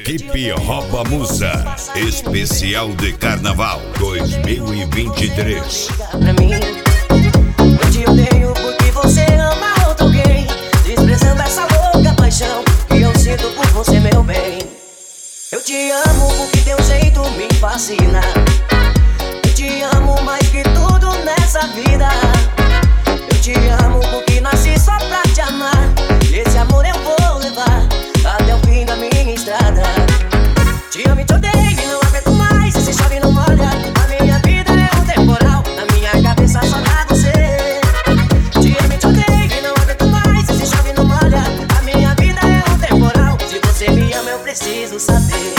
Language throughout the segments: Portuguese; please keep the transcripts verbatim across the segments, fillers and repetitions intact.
Equipe Rouba Musa, especial de Carnaval dois mil e vinte e três. Pra mim, eu te odeio porque você ama outro alguém, desprezando essa louca paixão que eu sinto por você, meu bem. Eu te amo porque teu jeito me fascina. Eu te amo mais que tudo nessa vida. Eu te amo porque nasci só pra te amar. Esse amor eu vou levar até o fim da minha estrada. Te amo e te odeio e não aguento mais. Se chove não molha, a minha vida é um temporal. Na minha cabeça só dá você. Te amo e te odeio e não aguento mais. Se chove não molha, a minha vida é um temporal. Se você me ama eu preciso saber.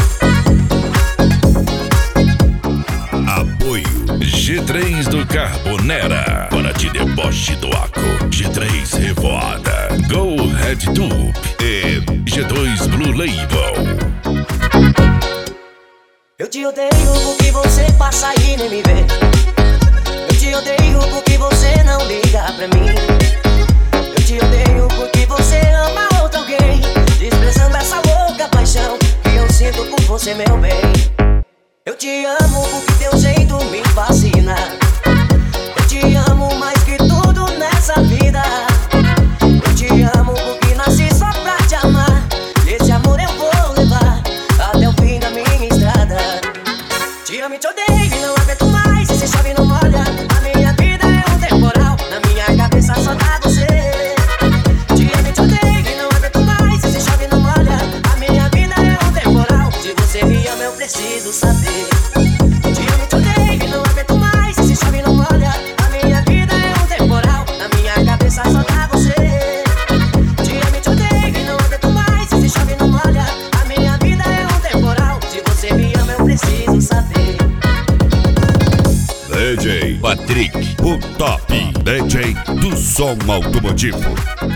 Apoio G três do Carbonera. Para te deboche do Aco. G três Revoada. Go Red Tube. E G dois Blue Label. Eu te odeio porque você passa e nem me vê. Eu te odeio porque você não liga pra mim. Eu te odeio porque você ama outro alguém, desprezando essa louca paixão que eu sinto por você, meu bem. Eu te amo porque teu jeito me fascina. Eu te amo mais que tudo nessa vida. Eu te amo porque nasci só pra te amar. Esse amor eu vou levar até o fim da minha estrada. Te amo e te odeio e não aguento mais. Se chove não molha, a minha vida é um temporal. Na minha cabeça só dá você. Te amo e te odeio e não aguento mais. Se chove não molha, a minha vida é um temporal. Se você me ama eu preciso saber. Te amo e te odeio e não aguento mais. Se chove não molha, a minha vida é um temporal. Na minha cabeça só dá você. Te amo e te odeio e não aguento mais. Se chove não molha, a minha vida é um temporal. Se você me ama eu preciso saber. D J Patrick, o top D J do som automotivo.